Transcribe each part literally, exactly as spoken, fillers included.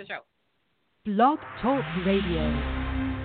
the show. Blog Talk Radio.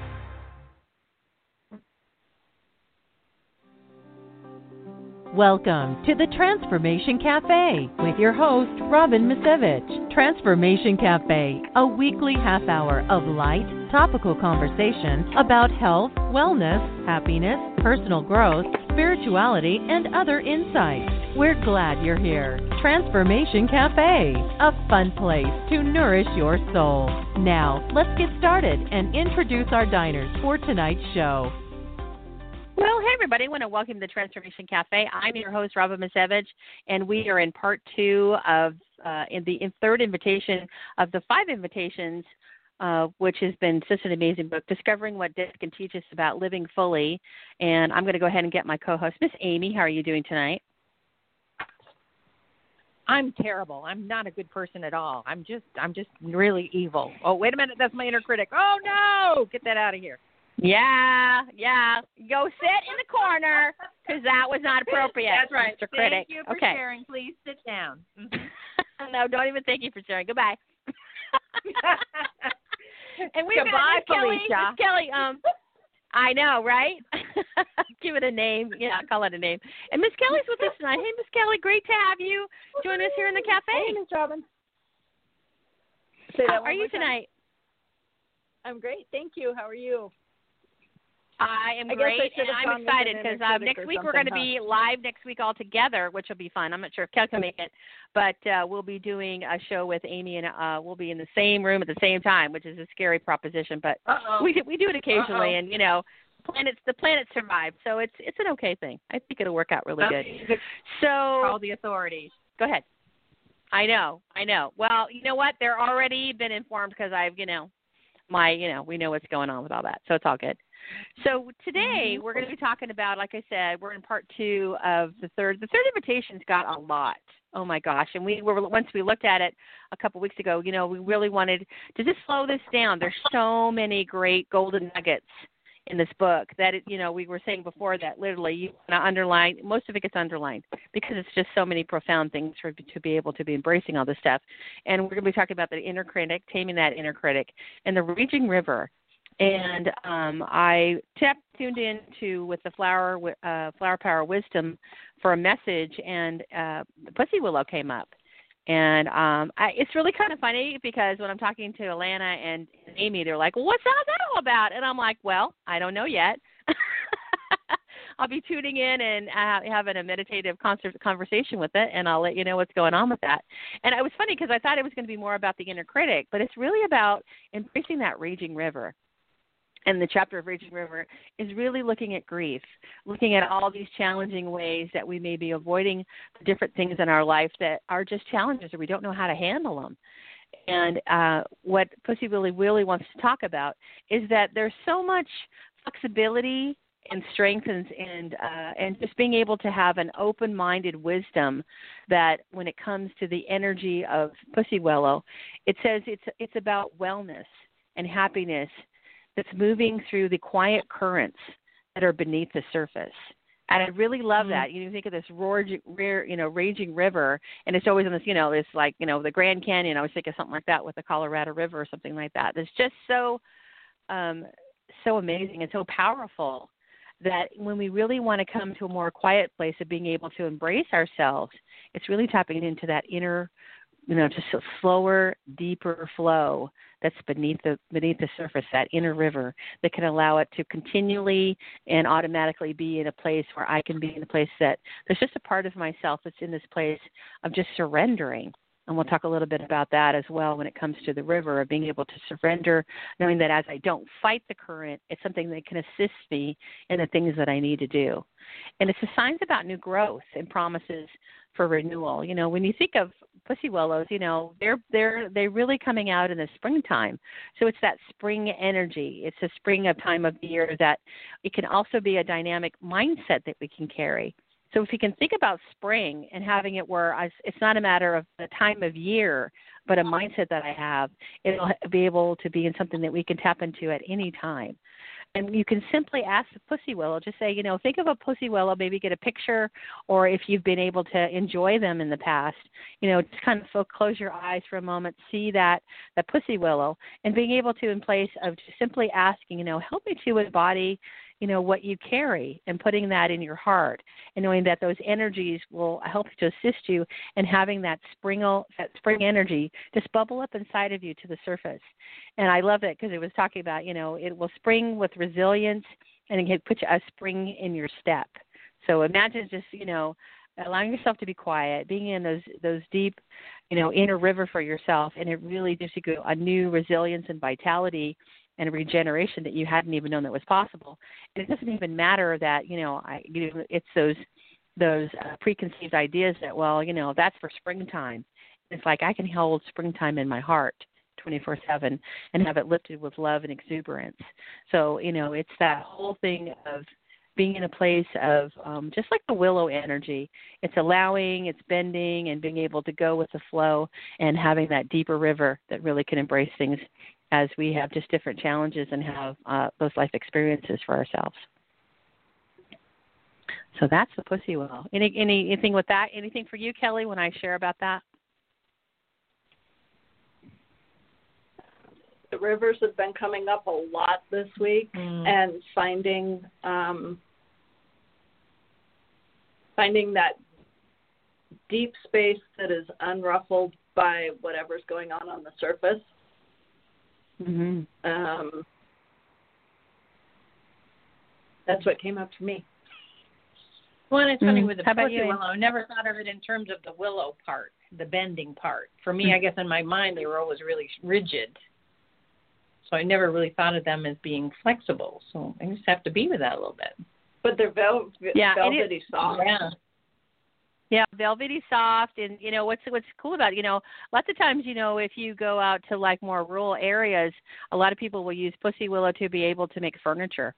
Welcome to the Transformation Cafe with your host, Robin Misevich. Transformation Cafe, a weekly half hour of light, topical conversation about health, wellness, happiness, personal growth, spirituality, and other insights. We're glad you're here. Transformation Cafe, a fun place to nourish your soul. Now, let's get started and introduce our diners for tonight's show. Well, hey, everybody. I want to welcome to the Transformation Cafe. I'm your host, Robin Misevich, and we are in part two of uh, in the in third invitation of the five invitations, uh, which has been such an amazing book, Discovering What Death Can Teach Us About Living Fully. And I'm going to go ahead and get my co-host, Miss Amy. How are you doing tonight? I'm terrible. I'm not a good person at all. I'm just I'm just really evil. Oh, wait a minute. That's my inner critic. Oh, no. Get that out of here. Yeah, yeah. Go sit in the corner because that was not appropriate. That's right. Mister Critic. Thank you for okay. sharing. Please sit down. Mm-hmm. No, don't even thank you for sharing. Goodbye. And we've Goodbye, got Miss Kelly. Felicia. Miss Kelly, um, I know, right? Give it a name. Yeah, call it a name. And Miss Kelly's with us tonight. Hey, Miss Kelly, great to have you join us here in the cafe. Hey, Miss Robin. How are you tonight? I'm great. Thank you. How are you? I am I great, I and I'm excited because uh, next week we're going to be huh? live next week all together, which will be fun. I'm not sure if Kel can make it, but uh, we'll be doing a show with Amy, and uh, we'll be in the same room at the same time, which is a scary proposition, but Uh-oh. we do, we do it occasionally, Uh-oh. and you know, planets the planets survive, so it's it's an okay thing. I think it'll work out really good. So call the authorities. Go ahead. I know, I know. Well, you know what? They're already been informed because I've, you know, my, you know, we know what's going on with all that, so it's all good. So today Mm-hmm. we're going to be talking about, like I said, we're in part two of the third. The third invitation's got a lot. Oh my gosh! And we were once we looked at it a couple weeks ago. You know, we really wanted to just slow this down. There's so many great golden nuggets in this book that it, you know, we were saying before that literally you want to underline. Most of it gets underlined because it's just so many profound things for to be able to be embracing all this stuff. And we're going to be talking about the inner critic, taming that inner critic, and the raging river. And um, I tapped, tuned in to with the Flower uh, Flower Power Wisdom for a message, and uh, Pussy Willow came up. And um, I, it's really kind of funny because when I'm talking to Alana and Amy, they're like, well, what's all that all about? And I'm like, well, I don't know yet. I'll be tuning in and uh, having a meditative concert conversation with it, and I'll let you know what's going on with that. And it was funny because I thought it was going to be more about the inner critic, but it's really about embracing that raging river. And the chapter of Raging River is really looking at grief, looking at all these challenging ways that we may be avoiding the different things in our life that are just challenges or we don't know how to handle them. And uh, what Pussy Willow really wants to talk about is that there's so much flexibility and strength and and, uh, and just being able to have an open-minded wisdom that when it comes to the energy of Pussy Willow, it says it's it's about wellness and happiness that's moving through the quiet currents that are beneath the surface. And I really love mm-hmm. that. You think of this roar, rare, you know, raging river, and it's always in this, you know, this like, you know, the Grand Canyon. I was thinking something like that with the Colorado River or something like that. It's just so, um, so amazing and so powerful that when we really want to come to a more quiet place of being able to embrace ourselves, it's really tapping into that inner, you know, just a slower, deeper flow that's beneath the beneath the surface, that inner river that can allow it to continually and automatically be in a place where I can be in a place that there's just a part of myself that's in this place of just surrendering. And we'll talk a little bit about that as well when it comes to the river, of being able to surrender, knowing that as I don't fight the current, it's something that can assist me in the things that I need to do. And it's the signs about new growth and promises for renewal. You know, when you think of Pussy Willows, you know, they're they're they're really coming out in the springtime. So it's that spring energy. It's a spring of time of the year that it can also be a dynamic mindset that we can carry. So if you can think about spring and having it where I, it's not a matter of the time of year, but a mindset that I have, it'll be able to be in something that we can tap into at any time. And you can simply ask the pussy willow, just say, you know, think of a pussy willow, maybe get a picture, or if you've been able to enjoy them in the past, you know, just kind of so close your eyes for a moment, see that, that pussy willow, and being able to, in place of just simply asking, you know, help me to embody, you know, what you carry, and putting that in your heart, and knowing that those energies will help to assist you in having that spring, that spring energy just bubble up inside of you to the surface. And I love it because it was talking about, you know, it will spring with resilience, and it can put a spring in your step. So imagine just, you know, allowing yourself to be quiet, being in those those deep, you know, inner river for yourself, and it really gives you a new resilience and vitality and regeneration that you hadn't even known that was possible. And it doesn't even matter that, you know, I, you know it's those those uh, preconceived ideas that, well, you know, that's for springtime. It's like I can hold springtime in my heart twenty-four seven and have it lifted with love and exuberance. So, you know, it's that whole thing of being in a place of um, just like the willow energy. It's allowing, it's bending, and being able to go with the flow, and having that deeper river that really can embrace things as we have just different challenges and have uh, those life experiences for ourselves. So that's the pussy willow. Any, any anything with that? Anything for you, Kelly, when I share about that? The rivers have been coming up a lot this week, mm. and finding um, finding that deep space that is unruffled by whatever's going on on the surface. Mm-hmm. Um, that's what came up for me. Well, and it's funny mm. with the How pussy willow, I never thought of it in terms of the willow part, the bending part. For me, mm. I guess in my mind they were always really rigid. So I never really thought of them as being flexible. So I just have to be with that a little bit. But they're vel- yeah, velvety soft. Yeah. Yeah, velvety soft, and you know what's what's cool about it, you know, lots of times, you know, if you go out to like more rural areas, a lot of people will use pussy willow to be able to make furniture.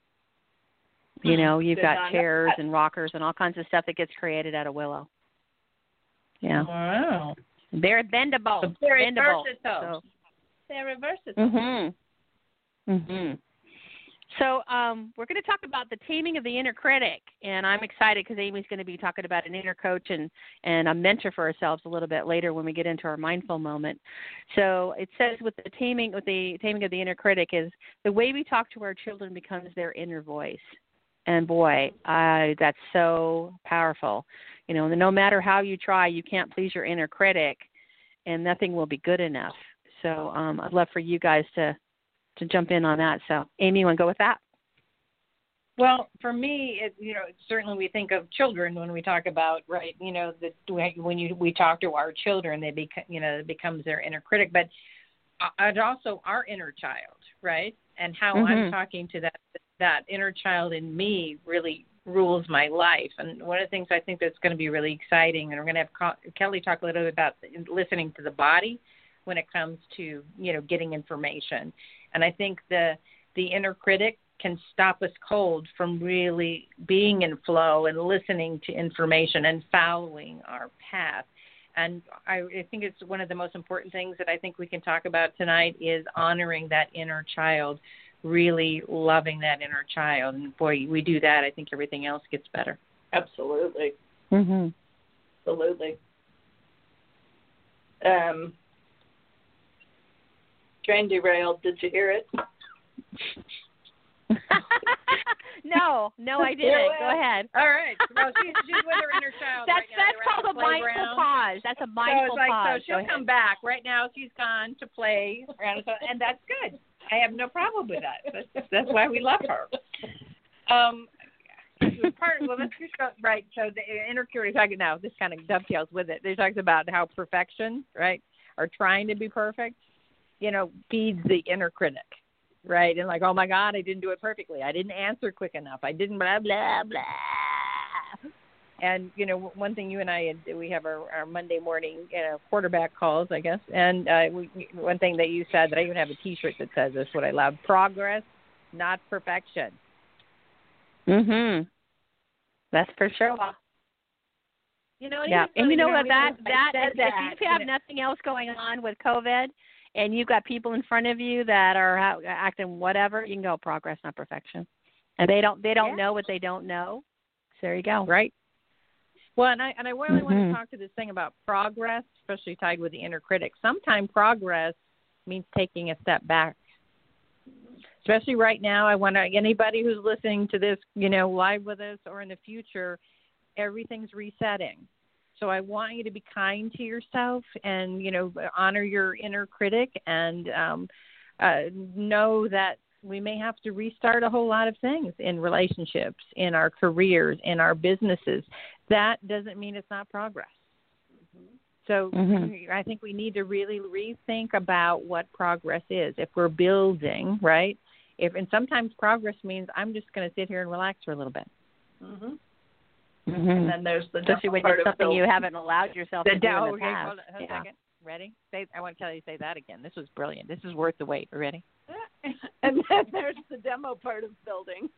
You mm-hmm. know, you've Did got chairs and rockers and all kinds of stuff that gets created out of willow. Yeah. Wow. They're bendable. So very bendable. versatile. So. They're versatile. Mhm. Mhm. So um, we're going to talk about the taming of the inner critic, and I'm excited because Amy's going to be talking about an inner coach and, and a mentor for ourselves a little bit later when we get into our mindful moment. So it says with the taming, with the taming of the inner critic is the way we talk to our children becomes their inner voice. And boy, I, that's so powerful. You know, no matter how you try, you can't please your inner critic, and nothing will be good enough. So um, I'd love for you guys to, to jump in on that. So, Amy, you want to go with that? Well, for me, it, you know, certainly we think of children when we talk about, right, you know, the, when you we talk to our children, they become, you know, it becomes their inner critic, but uh, also our inner child, right, and how mm-hmm. I'm talking to that that inner child in me really rules my life. And one of the things I think that's going to be really exciting, and we're going to have Kelly talk a little bit about listening to the body when it comes to, you know, getting information. And I think the the inner critic can stop us cold from really being in flow and listening to information and following our path. And I, I think it's one of the most important things that I think we can talk about tonight is honoring that inner child, really loving that inner child. And boy, we do that, I think everything else gets better. Absolutely. Mm-hmm. Absolutely. Um, train derailed. Did you hear it? no, no, I didn't. Go ahead. All right. Well, she's, she's with her inner child. That's right now. that's called a mindful pause. That's a mindful so it's like, pause. So she'll Go come ahead. back. Right now, she's gone to play around, and that's good. I have no problem with that. That's, that's why we love her. Um, part well, let's just go right. So the inner critic talking now. This kind of dovetails with it. They talks about how perfection, right, or trying to be perfect, you know, feeds the inner critic. Right, and like, oh my God, I didn't do it perfectly. I didn't answer quick enough. I didn't blah blah blah. And you know, one thing you and I we have our, our Monday morning, you know, quarterback calls, I guess. And uh, we, one thing that you said that I even have a T-shirt that says this. What I love: progress, not perfection. Mhm. That's for sure. You know, yeah, and you know what? That that that if, that if you have nothing else going on with COVID, and you've got people in front of you that are ha- acting whatever, you can go progress, not perfection. And they don't they don't yeah. know what they don't know. So there you go. Right. Well, and I and I really mm-hmm. want to talk to this thing about progress, especially tied with the inner critic. Sometimes progress means taking a step back. Especially right now, I want to, anybody who's listening to this, you know, live with us or in the future, everything's resetting. So I want you to be kind to yourself and, you know, honor your inner critic and um, uh, know that we may have to restart a whole lot of things in relationships, in our careers, in our businesses. That doesn't mean it's not progress. So mm-hmm. I think we need to really rethink about what progress is. If we're building, right? If and sometimes progress means I'm just going to sit here and relax for a little bit. Mm-hmm. Mm-hmm. And then there's the especially when it's something you haven't allowed yourself the to do demo, in the okay, past. hold on, hold yeah. a second. Ready? Say, I want to tell you say that again. This was brilliant. This is worth the wait. Are you ready? And then there's the demo part of building.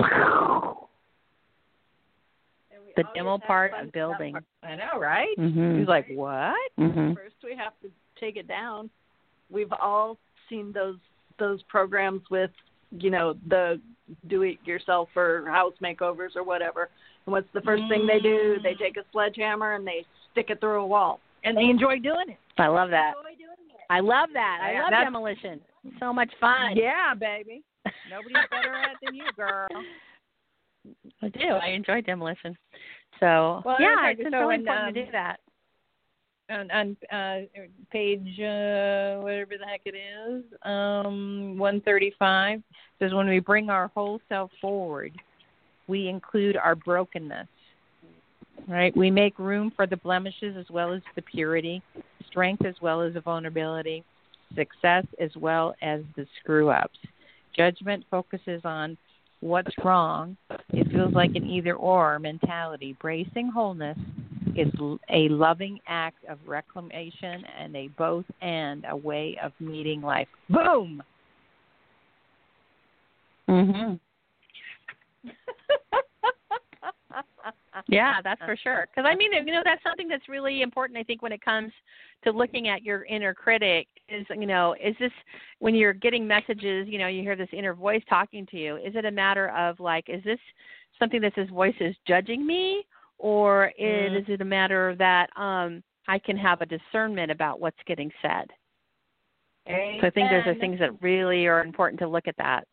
The demo part of building. Part. I know, right? Mm-hmm. He's like, what? Mm-hmm. First, we have to take it down. We've all seen those those programs with, you know, the do-it-yourself or house makeovers or whatever. And what's the first mm. thing they do? They take a sledgehammer and they stick it through a wall. And they enjoy doing it. I love that. Enjoy doing it. I love that. I yeah, love that's... demolition. So much fun. Yeah, baby. Nobody's better at it than you, girl. I do. I enjoy demolition. So, well, yeah, it's it's so really in, important um, to do that. On, on uh, page, uh, whatever the heck it is, um, one thirty-five, says when we bring our whole self forward, we include our brokenness, right? We make room for the blemishes as well as the purity, strength as well as the vulnerability, success as well as the screw-ups. Judgment focuses on what's wrong. It feels like an either-or mentality. Bracing wholeness is a loving act of reclamation and a both and a way of meeting life. Boom! Mm-hmm. Yeah, that's for sure. Because, I mean, you know, that's something that's really important, I think, when it comes to looking at your inner critic is, you know, is this, when you're getting messages, you know, you hear this inner voice talking to you, is it a matter of, like, is this something that this voice is judging me? Or is, mm. is it a matter that um, I can have a discernment about what's getting said? Amen. So I think those are things that really are important to look at that.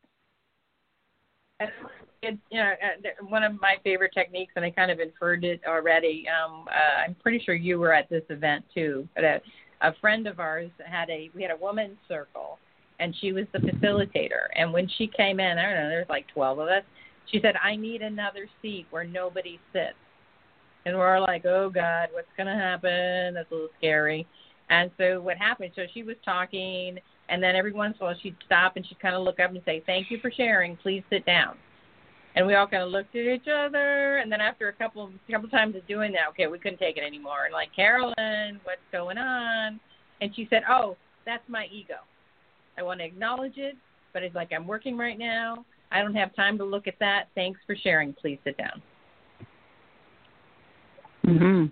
It, you know, one of my favorite techniques, and I kind of inferred it already. Um, uh, I'm pretty sure you were at this event too. But a, a friend of ours had a we had a women's circle, and she was the facilitator. And when she came in, I don't know, there's like twelve of us. She said, "I need another seat where nobody sits." And we're all like, "Oh God, what's gonna happen?" That's a little scary. And so what happened? So she was talking, and then every once in a while she'd stop and she'd kind of look up and say, "Thank you for sharing. Please sit down." And we all kind of looked at each other, and then after a couple a couple times of doing that, okay, we couldn't take it anymore. And like, "Carolyn, what's going on?" And she said, "Oh, that's my ego. I want to acknowledge it, but it's like I'm working right now. I don't have time to look at that. Thanks for sharing. Please sit down." Mm-hmm.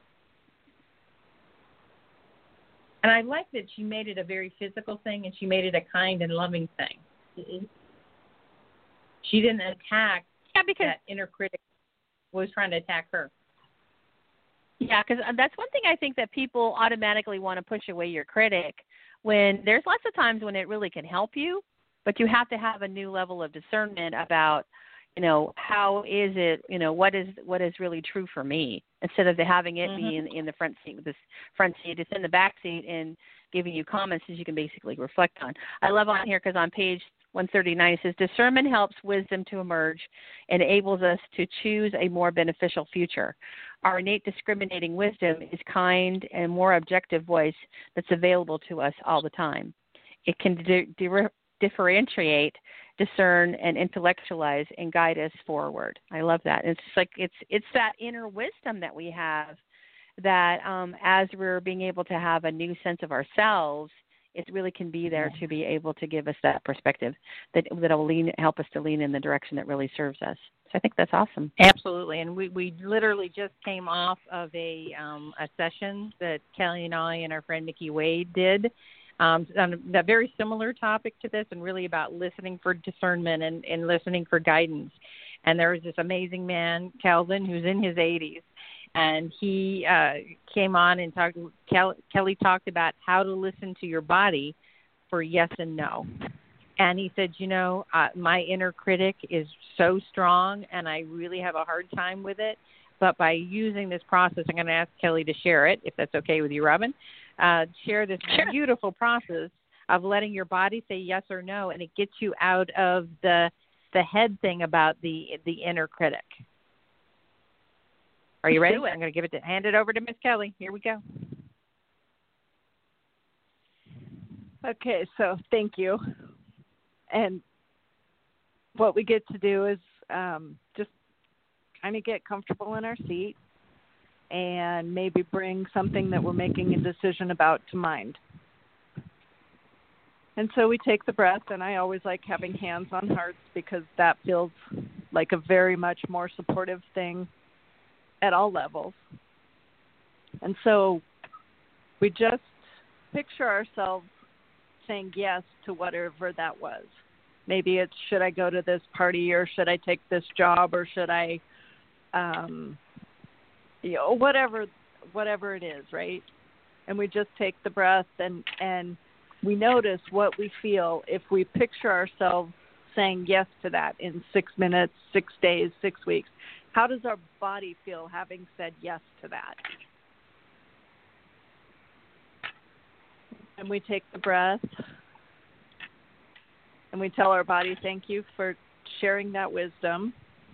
And I like that she made it a very physical thing, and she made it a kind and loving thing. Mm-hmm. She didn't attack yeah, because that inner critic was trying to attack her. Yeah, because that's one thing I think that people automatically want to push away your critic when there's lots of times when it really can help you, but you have to have a new level of discernment about, you know, how is it, you know, what is what is really true for me, instead of having it mm-hmm. be in, in the front seat with this front seat. It's in the back seat and giving you comments that you can basically reflect on. I love on here because on page one thirty-nine it says, discernment helps wisdom to emerge and enables us to choose a more beneficial future. Our innate discriminating wisdom is kind and more objective voice that's available to us all the time. It can di- di- differentiate, discern, and intellectualize and guide us forward. I love that. It's like it's it's that inner wisdom that we have that um, as we're being able to have a new sense of ourselves, it really can be there to be able to give us that perspective that that will lean, help us to lean in the direction that really serves us. So I think that's awesome. Absolutely, and we, we literally just came off of a um, a session that Kelly and I and our friend Nikki Wade did um, on a, a very similar topic to this, and really about listening for discernment and, and listening for guidance. And there was this amazing man, Calvin, who's in his eighties, and he uh, came on and talked. Kel, Kelly talked about how to listen to your body for yes and no. And he said, you know, uh, my inner critic is so strong, and I really have a hard time with it. But by using this process, I'm going to ask Kelly to share it, if that's okay with you, Robin. Uh, share this Sure. beautiful process of letting your body say yes or no, and it gets you out of the the head thing about the the inner critic. Are you ready? I'm going to give it to hand it over to Miss Kelly. Here we go. Okay, so thank you. And what we get to do is um, just kind of get comfortable in our seat and maybe bring something that we're making a decision about to mind. And so we take the breath, and I always like having hands on hearts because that feels like a very much more supportive thing at all levels. And so we just picture ourselves saying yes to whatever that was. Maybe it's, should I go to this party, or should I take this job, or should I, um, you know, whatever, whatever it is, right? And we just take the breath, and, and we notice what we feel if we picture ourselves saying yes to that in six minutes, six days, six weeks. How does our body feel having said yes to that? And we take the breath, and we tell our body, thank you for sharing that wisdom.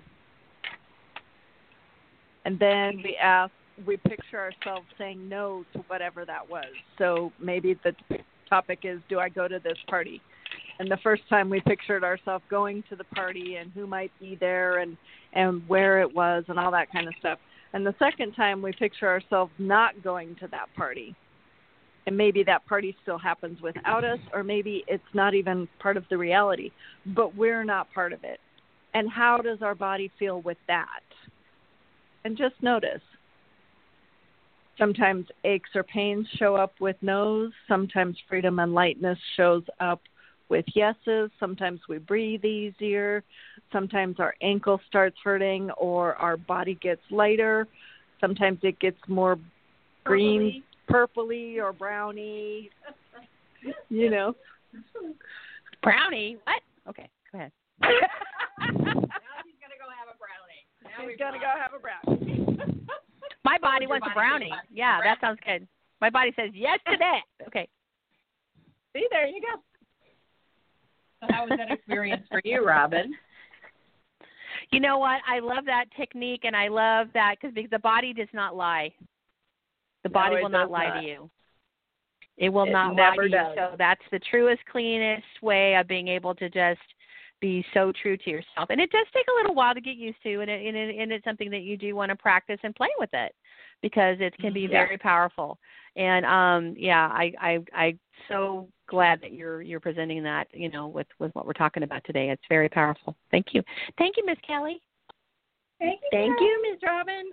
And then we ask, we picture ourselves saying no to whatever that was. So maybe the topic is, do I go to this party? And the first time we pictured ourselves going to the party and who might be there and, and where it was and all that kind of stuff. And the second time we picture ourselves not going to that party. And maybe that party still happens without us, or maybe it's not even part of the reality, but we're not part of it. And how does our body feel with that? And just notice. Sometimes aches or pains show up with no's. Sometimes freedom and lightness shows up with yeses. Sometimes we breathe easier. Sometimes our ankle starts hurting, or our body gets lighter. Sometimes it gets more green, purpley or browny, you know. Brownie? What? Okay, go ahead. Now he's going to go have a brownie. Now He's going to go have a brownie. My body wants a brownie. Yeah, that sounds good. My body says yes to that. Okay. See, there you go. So how was that experience for you, Robin? You know what? I love that technique, and I love that because the body does not lie. The body No, will not does lie not. to you. It will It not lie never to you. does. So that's the truest, cleanest way of being able to just be so true to yourself. And it does take a little while to get used to, and, it, and, it, and it's something that you do want to practice and play with it because it can be Yeah. very powerful. And um, yeah, I, I, I'm so glad that you're you're presenting that, you know, with, with what we're talking about today. It's very powerful. Thank you. Thank you, Miss Kelly. Thank you, Thank you, Miss Robin.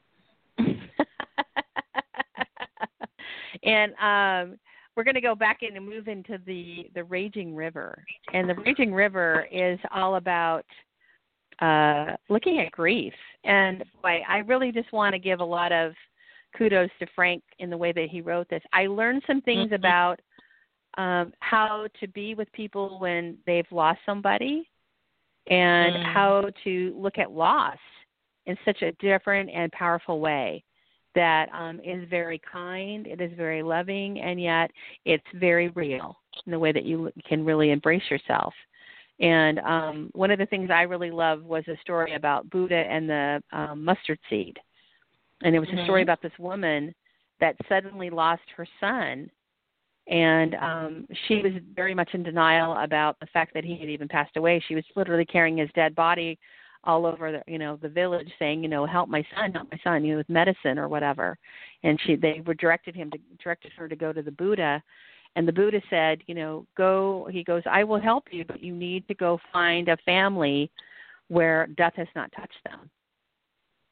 And um, we're going to go back in and move into the, the Raging River. And the Raging River is all about uh, looking at grief. And boy, I really just want to give a lot of kudos to Frank in the way that he wrote this. I learned some things Mm-hmm. about um, how to be with people when they've lost somebody and Mm. how to look at loss in such a different and powerful way that um, is very kind, it is very loving, and yet it's very real in the way that you can really embrace yourself. And um, one of the things I really loved was a story about Buddha and the um, mustard seed. And it was Mm-hmm. a story about this woman that suddenly lost her son, and um, she was very much in denial about the fact that he had even passed away. She was literally carrying his dead body all over the, you know, the village saying, you know, help my son, help my son, you know, with medicine or whatever. And she, they were directed him to, directed her to go to the Buddha. And the Buddha said, you know, go, he goes, I will help you, but you need to go find a family where death has not touched them.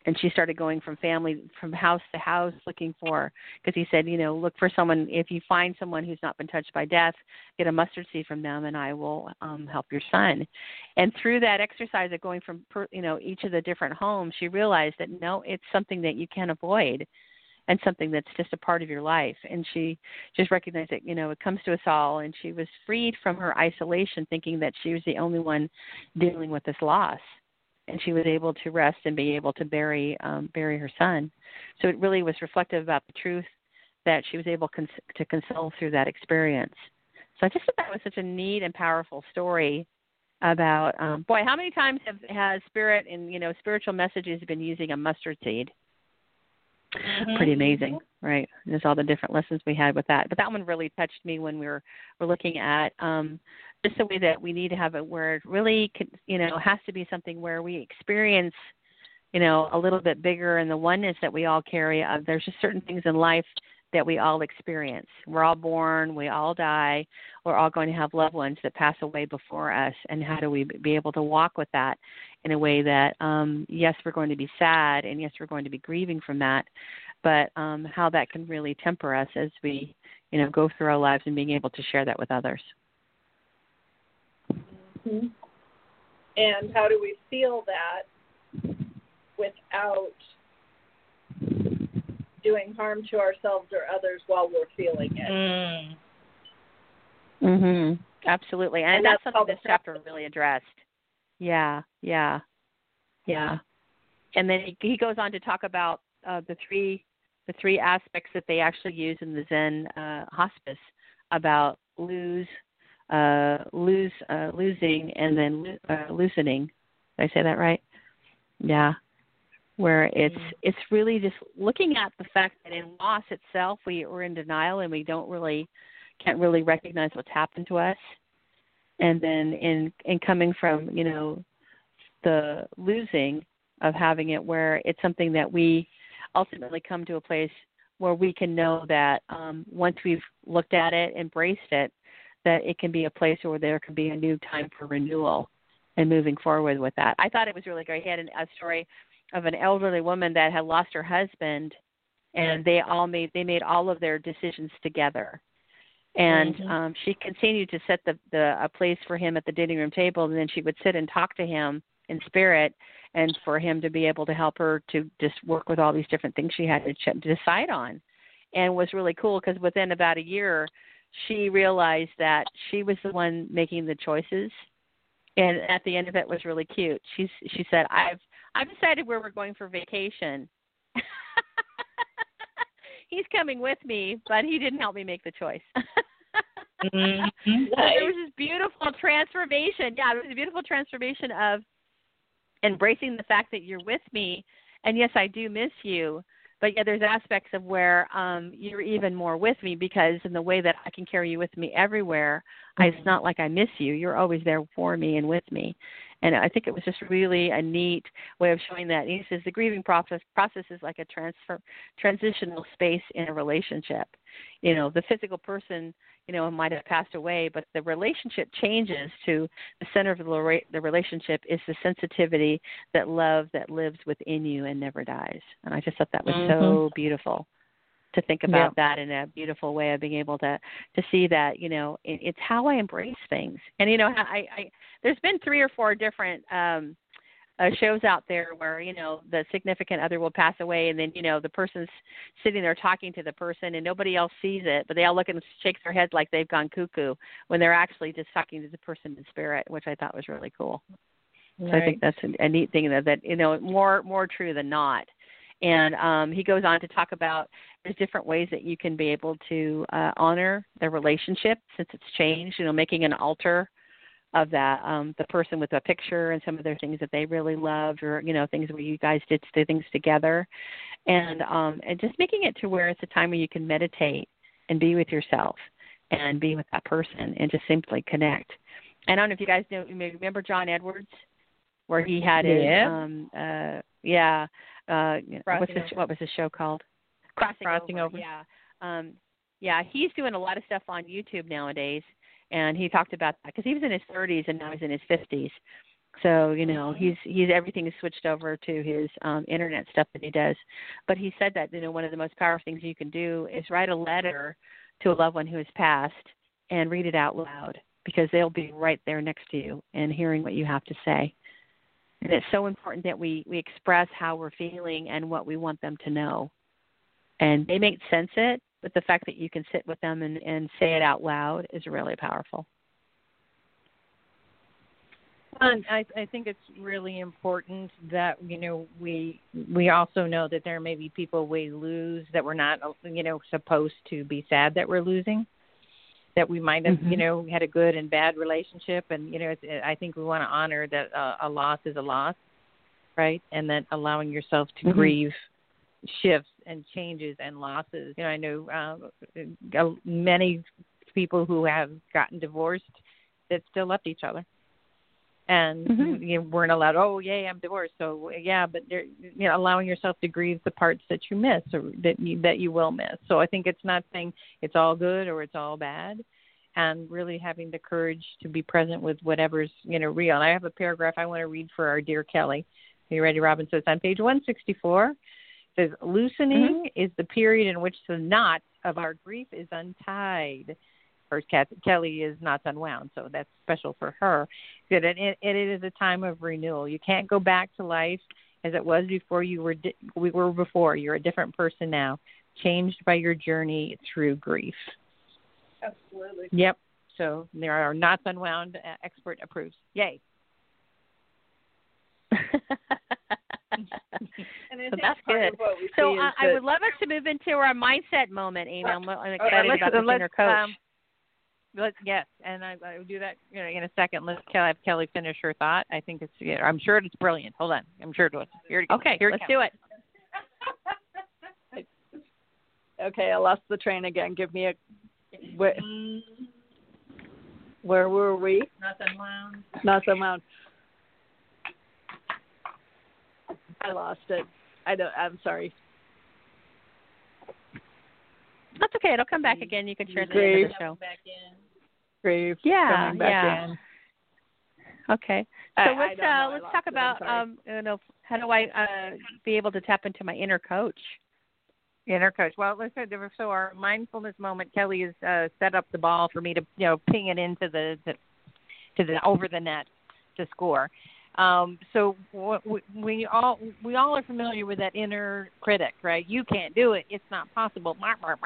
and she started going from family, from house to house looking for, because he said, you know, look for someone, if you find someone who's not been touched by death, get a mustard seed from them and I will um, help your son. And through that exercise of going from, per, you know, each of the different homes, she realized that, no, it's something that you can't avoid and something that's just a part of your life. And she just recognized that, you know, it comes to us all, and she was freed from her isolation, thinking that she was the only one dealing with this loss. And she was able to rest and be able to bury um, bury her son. So it really was reflective about the truth that she was able cons- to console through that experience. So I just thought that was such a neat and powerful story about, um, boy, how many times have has Spirit and, you know, spiritual messages been using a mustard seed? Mm-hmm. Pretty amazing, right? There's all the different lessons we had with that. But that one really touched me when we were, we're looking at um, just the way that we need to have it where it really, could, you know, has to be something where we experience, you know, a little bit bigger in the oneness that we all carry. Uh, there's just certain things in life that we all experience. We're all born, we all die, we're all going to have loved ones that pass away before us. And how do we be able to walk with that in a way that, um, yes, we're going to be sad, and yes, we're going to be grieving from that, but um, how that can really temper us as we, you know, go through our lives and being able to share that with others. Mm-hmm. And how do we feel that without doing harm to ourselves or others while we're feeling it? Mm. Mhm. Absolutely. And, and that's, that's something this chapter really addressed. Yeah, yeah, yeah. And then he, he goes on to talk about uh, the three the three aspects that they actually use in the Zen uh, hospice about lose, uh, lose, uh, losing, and then uh, loosening. Did I say that right? Yeah. Where it's mm. it's really just looking at the fact that in loss itself we are in denial and we don't really can't really recognize what's happened to us, and then in in coming from, you know, the losing of having it where it's something that we ultimately come to a place where we can know that um, once we've looked at it, embraced it, that it can be a place where there can be a new time for renewal and moving forward with that. I thought it was really great. He had an, a story of an elderly woman that had lost her husband, and they all made they made all of their decisions together. And mm-hmm. um, she continued to set the, the a place for him at the dining room table, and then she would sit and talk to him in spirit, and for him to be able to help her to just work with all these different things she had to, ch- to decide on. And it was really cool because within about a year, she realized that she was the one making the choices. And at the end of it was really cute. She's, she said, I've I've decided where we're going for vacation. He's coming with me, but he didn't help me make the choice. mm-hmm. So there was this beautiful transformation. Yeah, it was a beautiful transformation of embracing the fact that you're with me. And yes, I do miss you. But yeah, there's aspects of where um, you're even more with me, because in the way that I can carry you with me everywhere, mm-hmm. it's not like I miss you. You're always there for me and with me. And I think it was just really a neat way of showing that. And he says the grieving process process is like a transfer, transitional space in a relationship. You know, the physical person, you know, might have passed away, but the relationship changes to the center of the, the relationship is the sensitivity, that love that lives within you and never dies. And I just thought that was mm-hmm. so beautiful to think about yeah. that in a beautiful way of being able to, to see that, you know, it, it's how I embrace things. And, you know, I, I there's been three or four different um, uh, shows out there where, you know, the significant other will pass away, and then, you know, the person's sitting there talking to the person and nobody else sees it, but they all look and shake their heads like they've gone cuckoo when they're actually just talking to the person in spirit, which I thought was really cool. Right. So I think that's a, a neat thing that, that, you know, more more true than not. And um, he goes on to talk about there's different ways that you can be able to uh, honor the relationship since it's changed, you know, making an altar of that, um, the person with a picture and some of their things that they really loved, or, you know, things where you guys did things together. And, um, and just making it to where it's a time where you can meditate and be with yourself and be with that person and just simply connect. I don't know if you guys know, you may remember John Edwards, where he had his, yeah, um, uh, yeah, uh, what's this, what was the show called? Crossing, Crossing over. over. Yeah, um, yeah. He's doing a lot of stuff on YouTube nowadays, and he talked about that because he was in his thirties and now he's in his fifties, So, you know, he's he's everything is switched over to his um, internet stuff that he does. But he said that, you know, one of the most powerful things you can do is write a letter to a loved one who has passed and read it out loud, because they'll be right there next to you and hearing what you have to say. And it's so important that we, we express how we're feeling and what we want them to know. And they may sense it, but the fact that you can sit with them and, and say it out loud is really powerful. And I, I think it's really important that, you know, we we also know that there may be people we lose that we're not, you know, supposed to be sad that we're losing, that we might have, mm-hmm. you know, had a good and bad relationship. And, you know, it's, I think we want to honor that uh, a loss is a loss, right? And that allowing yourself to mm-hmm. grieve shifts and changes and losses. You know, I know uh, many people who have gotten divorced that still loved each other. And mm-hmm. you weren't allowed, oh, yay, I'm divorced. So, yeah, but you know, allowing yourself to grieve the parts that you miss or that you, that you will miss. So I think it's not saying it's all good or it's all bad, and really having the courage to be present with whatever's, you know, real. And I have a paragraph I want to read for our dear Kelly. Are you ready, Robin? So it's on page one sixty-four. It says, loosening mm-hmm. is the period in which the knot of our grief is untied. First, Kelly is not unwound, so that's special for her. It, it, it is a time of renewal. You can't go back to life as it was before you were. Di- we were before. You're a different person now, changed by your journey through grief. Absolutely. Yep. So there are knots unwound. Uh, expert approves. Yay. So that's good. So uh, I would love us to move into our mindset moment, Amy. I'm, I'm excited uh, about the inner coach. Um, Let's, yes, and I, I will do that, you know, in a second. Let's have Kelly finish her thought. I think it's, you know, I'm sure it's brilliant. Hold on. I'm sure it was. Here it okay, Here let's it do it. Okay, I lost the train again. Give me a, where, where were we? Not unwound. Not unwound. I lost it. I don't, I'm sorry. That's okay. It'll come back again. You can share it at the end of the show. Back in. Grief. Yeah, coming back yeah. in. Okay. So I, let's I uh, let's talk about um, you know, how do I uh, be able to tap into my inner coach? Inner coach. Well, let's say so. Our mindfulness moment, Kelly has uh, set up the ball for me to, you know, ping it into the, the to the over the net to score. Um, so we, we all we all are familiar with that inner critic, right? You can't do it. It's not possible.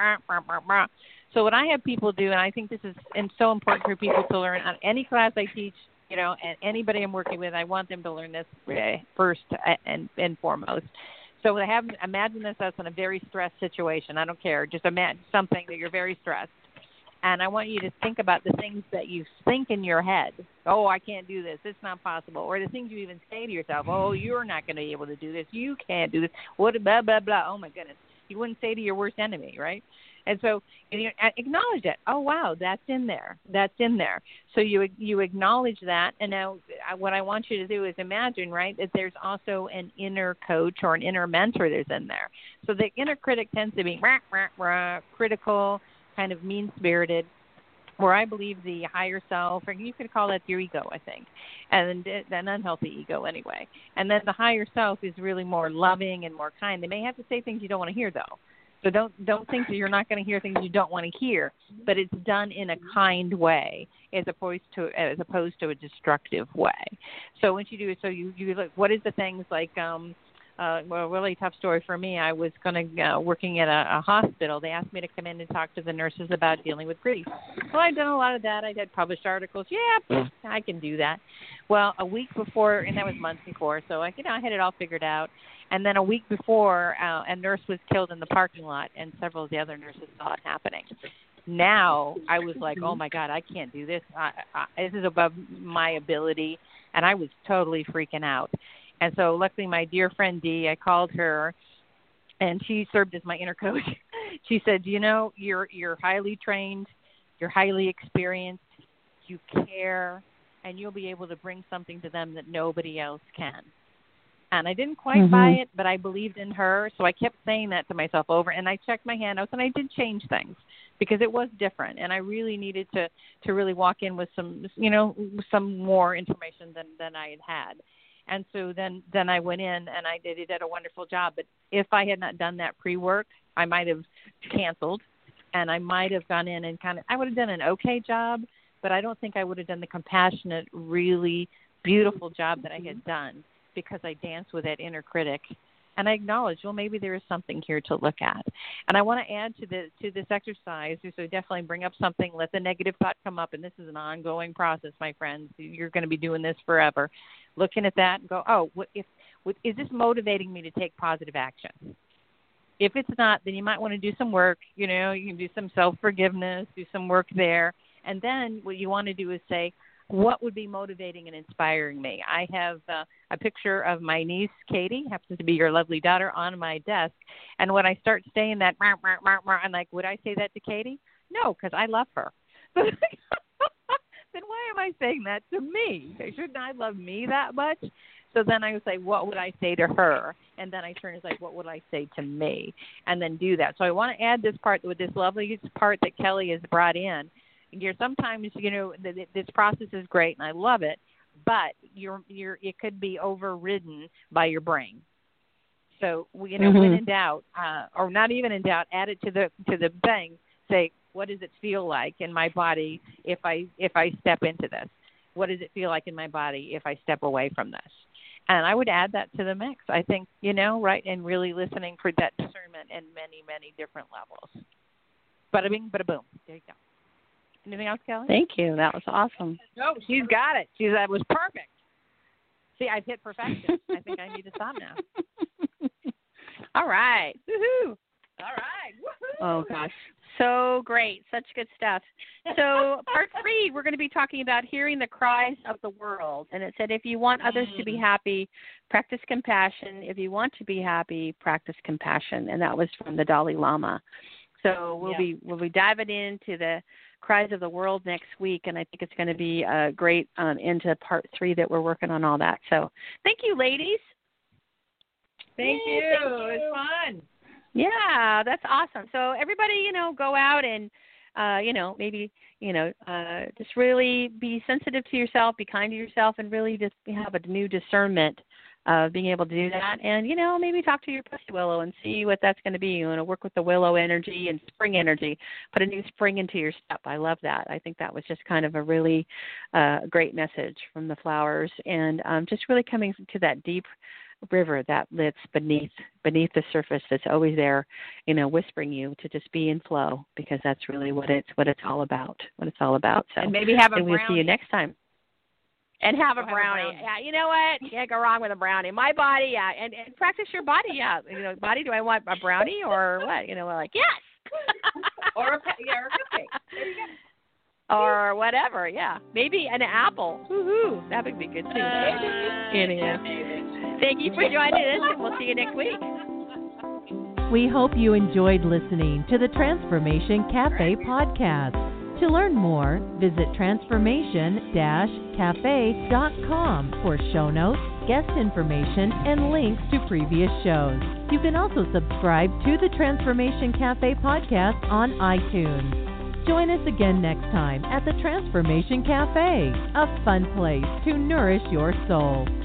So what I have people do, and I think this is and so important for people to learn on any class I teach, you know, and anybody I'm working with, I want them to learn this first and, and foremost. So I have imagine this as in a very stressed situation. I don't care. Just imagine something that you're very stressed. And I want you to think about the things that you think in your head. Oh, I can't do this. It's not possible. Or the things you even say to yourself. Oh, you're not going to be able to do this. You can't do this. What, blah, blah, blah. Oh, my goodness. You wouldn't say to your worst enemy, right? And so you acknowledge it. Oh, wow, that's in there. That's in there. So you you acknowledge that. And now what I want you to do is imagine, right, that there's also an inner coach or an inner mentor that's in there. So the inner critic tends to be rah, rah, rah, critical, kind of mean-spirited, where I believe the higher self, or you could call that your ego, I think, and an unhealthy ego anyway. And then the higher self is really more loving and more kind. They may have to say things you don't want to hear, though. So don't don't think that you're not going to hear things you don't want to hear, but it's done in a kind way as opposed to as opposed to a destructive way. So once you do it, so you you look, what is the things like um uh well a really tough story for me. I was going to uh, working at a, a hospital. They asked me to come in and talk to the nurses about dealing with grief. Well, I'd done a lot of that. I had published articles. Yeah, I can do that. Well, a week before, and that was months before, so I you know I had it all figured out. And then a week before, uh, a nurse was killed in the parking lot, and several of the other nurses saw it happening. Now I was like, oh, my God, I can't do this. I, I, this is above my ability, and I was totally freaking out. And so luckily my dear friend Dee, I called her, and she served as my inner coach. She said, you know, you're you're highly trained, you're highly experienced, you care, and you'll be able to bring something to them that nobody else can. And I didn't quite mm-hmm. buy it, but I believed in her, so I kept saying that to myself over. And I checked my handouts, and I did change things. because it was different, and I really needed to to really walk in with some, you know, some more information than than I had had. And so then then I went in and I did, did a wonderful job. But if I had not done that pre-work, I might have canceled, and I might have gone in and kind of, I would have done an okay job, but I don't think I would have done the compassionate, really beautiful job that I had done, because I danced with that inner critic. And I acknowledge, well, maybe there is something here to look at. And I want to add to the to this exercise, so definitely bring up something, let the negative thought come up, and this is an ongoing process, my friends. You're going to be doing this forever. Looking at that and go, oh, what if what, is this motivating me to take positive action? If it's not, then you might want to do some work. You know, you can do some self-forgiveness, do some work there. And then what you want to do is say, what would be motivating and inspiring me? I have uh, a picture of my niece, Katie, happens to be your lovely daughter, on my desk. And when I start saying that, rah, rah, rah, rah, I'm like, would I say that to Katie? No, because I love her. Then why am I saying that to me? Shouldn't I love me that much? So then I would say, what would I say to her? And then I turn and say, what would I say to me? And then do that. So I want to add this part with this lovely part that Kelly has brought in. You're sometimes, you know, th- th- this process is great and I love it, but you're, you're, it could be overridden by your brain. So, you know, mm-hmm. when in doubt, uh, or not even in doubt, add it to the to the thing. Say, what does it feel like in my body if I if I step into this? What does it feel like in my body if I step away from this? And I would add that to the mix. I think, you know, right, and really listening for that discernment in many, many different levels. Bada bing, bada boom. There you go. Anything else, Kelly? Thank you. That was awesome. No, she's got it. She's that was perfect. See, I've hit perfection. I think I need to stop now. All right. Woohoo! All right. Woohoo! Oh gosh, so great, such good stuff. So part three, we're going to be talking about hearing the cries of the world, and it said if you want others to be happy, practice compassion. If you want to be happy, practice compassion, and that was from the Dalai Lama. So we'll yeah. be we'll be diving into the cries of the world next week, and I think it's going to be a great um, into part three that we're working on all that. So thank you, ladies. Thank Yay, you. Thank you. It's fun. Yeah, that's awesome. So everybody, you know, go out and, uh, you know, maybe, you know, uh, just really be sensitive to yourself, be kind to yourself, and really just have a new discernment of being able to do that. And, you know, maybe talk to your pussy willow and see what that's going to be. You want to work with the willow energy and spring energy, put a new spring into your step. I love that. I think that was just kind of a really uh, great message from the flowers, and um, just really coming to that deep river that lives beneath beneath the surface, that's always there, you know, whispering you to just be in flow, because that's really what it's what it's all about. What it's all about. So and maybe have a and brownie. We'll see you next time. And have a have brownie. a brownie. Yeah, you know what? You can't go wrong with a brownie. My body, yeah, and, and practice your body, yeah. You know, body, do I want a brownie or what? You know, like yes. or a yeah, or a cupcake. There you go. Or whatever, yeah. Maybe an apple. Woohoo! That would be good too. Uh, Anyhow. Thank you for joining us, and we'll see you next week. We hope you enjoyed listening to the Transformation Cafe podcast. To learn more, visit transformation dash cafe dot com for show notes, guest information, and links to previous shows. You can also subscribe to the Transformation Cafe podcast on iTunes. Join us again next time at the Transformation Cafe, a fun place to nourish your soul.